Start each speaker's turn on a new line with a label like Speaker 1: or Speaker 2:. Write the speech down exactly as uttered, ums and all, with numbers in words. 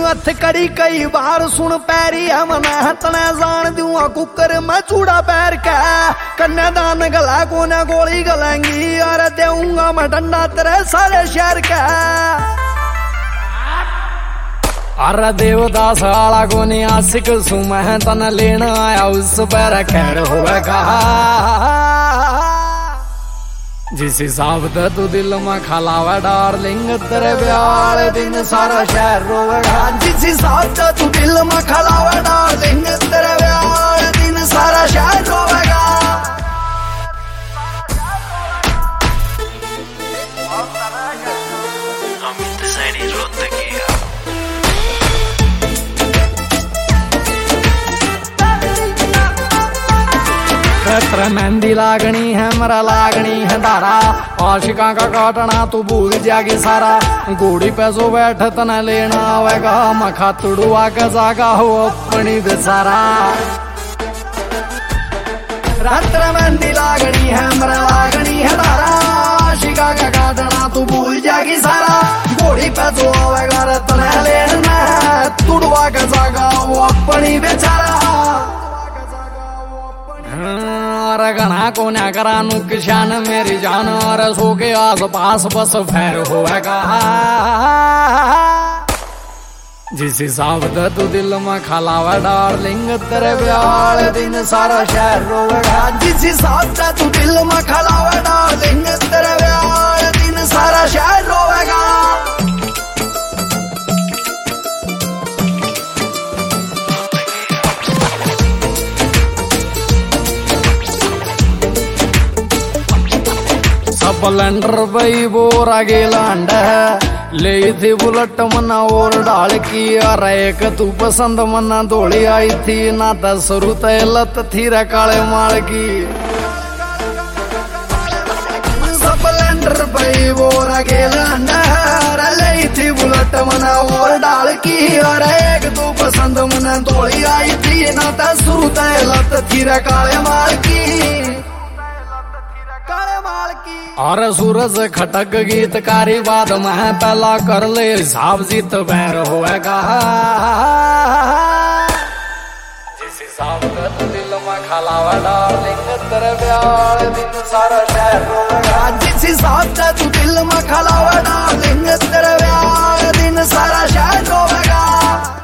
Speaker 1: हथ करी कई बार सुन पैरी है मना तना जान दूंगा कुकर मैं चूड़ा पैर का कन्यादान गला कोने गोली गलेंगी और देऊंगा मैं डंडा तेरे सारे शहर का। अरे देवदास आला को नहीं आशिक सू मैं तन लेना आया उस पर खैर होगा जिस हिसाब से तू दिल में खलावा डार्लिंग तेरे ब्याह दिन सारा शहर रोवेगा। जिस हिसाब से तू दिल में खलावा डार्लिंग तेरे ब्याह दिन सारा शहर रोवेगा।
Speaker 2: अमित सैनी रोहतकिया
Speaker 1: खतर मेहंदी लागनी है मरा लागनी है धारा आशिका का काटना तू भूल जागी सारा घोड़ी पे सो बैठ तना लेना आवेगा मखा तुड़ुआ का जागा हो अपनी बेसारा। खतर मेहंदी लागनी है मरा लागनी है धारा आशिका का काटना तू भूल जागी सारा घोड़ी पे सो आवेगा तना लेना तुड़ुआ का जागा हो अपनी बेचारा। और घना को न करानू किसान मेरी जान और सो के आस पास बस फैर होगा। जिस हिसाब से तू दिल में खलावा डार्लिंग तेरे ब्याह दिन सारा शहर रोवेगा। जिस हिसाब से तू दिल में खलावा डार्लिंग तेरे ब्याह दिन सारा शहर रोवेगा। स्प्लेंडर बई बोरा गेलांड ले थी बुलेट मना और डाल की और एक तू पसंद मना दौड़ी आई थी ना दस रुते लत थी रे काले माल की। स्प्लेंडर बई बोरा गेलांड ले थी बुलेट मना और डाल की और एक तू पसंद मना दौड़ी आई थी ना दस रुते लत थी रे काले माल की। और सूरज खटक गीतकारी बाद में पहला कर ले हिसाब जीत बैर होएगा। जिस हिसाब से तू दिल में खलावा डार्लिंग तेरे ब्याह दिन सारा शहर रोवेगा। जिस हिसाब से तू दिल में खलावा डार्लिंग तेरे ब्याह दिन सारा शहर रोवेगा।